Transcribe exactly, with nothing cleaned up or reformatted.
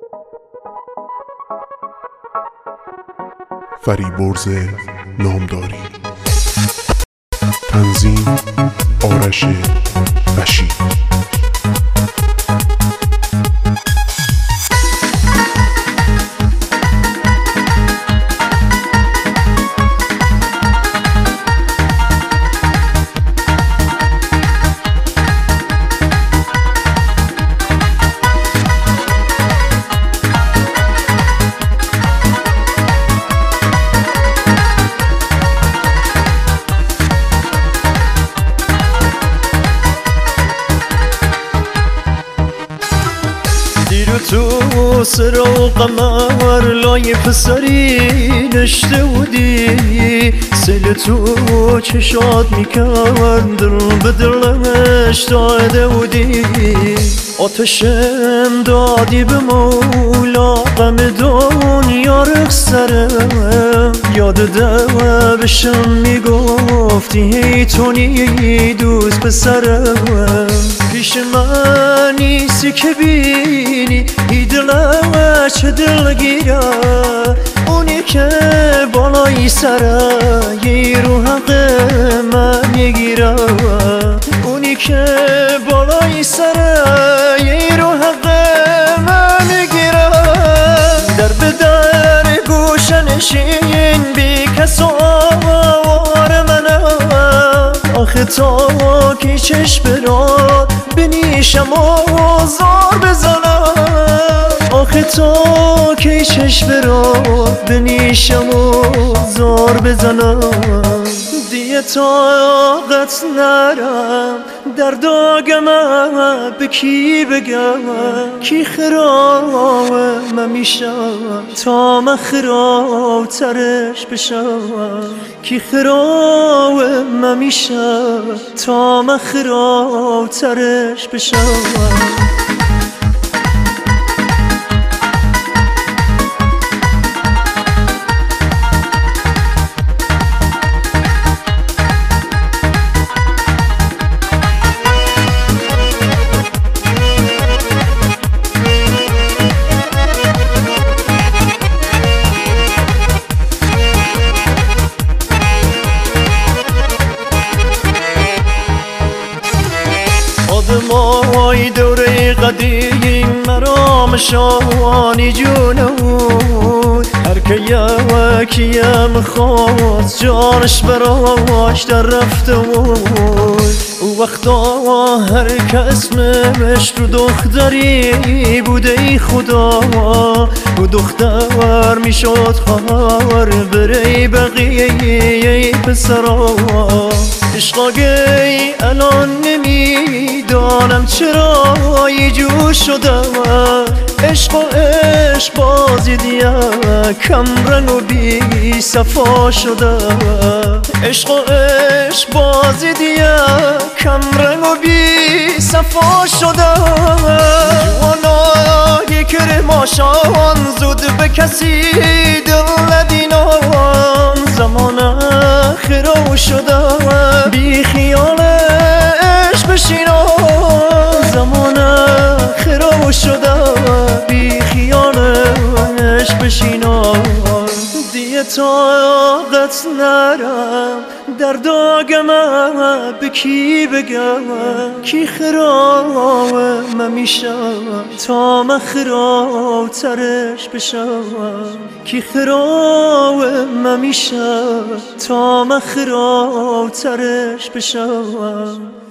فریبرز نامداری. تنظیم آرش وشی. تو سر و قمر لای پسری نشته بودی، سیل تو چشات میکرد دل به دلش داده بودی. آتشم دادی به مولا غم دنیا رخسرم، یاد دبشم میگفتی هی تونی دوست پسرم. پیش من نیستی که بینی ای دلم چه دلگیره، اونی که بالای سره یه رو حق من میگیره، اونی که بالای سره یه رو حق من میگیره. در به در گوشنشین بی کس و آوار منم، آخه تا که چشم برات بنیشم و زار بزنم، آخه تا که چشم برات بنیشم و زار بزنم. دیگه طاقت نرم در داغم به کی بگم، کی خراب من میشم تا من خراب ترش بشم، کی خراب من میشم تا من خراب ترش بشم. آدمای دوره قدیم مرام شانی جونه بود، هر که یکیم خواست جانش براش در رفته بود. او وقتا هر که اسمش رو دختری بوده ای خدا، او دختر میشد خواهر بره بقیه پسرا. عشقاگی الان نمیدانم چرا یه جو شدم، عشق و عشق بازی دیا کم رنگ و بی صفا شدم، عشق و عشق بازی دیا کم رنگ و بی صفا شدم. جوانا یک ماشان زود به کسی دل ندینم، زمان خراب شدم بی خیالش بشینم، زمان خراب شدم بی خیالش بشینم. دیگه طاقت نرم در داغم به کی بگم، کی خراب من میشم تا من خراب ترش بشم، کی خراب من میشم تا من خراب ترش بشم.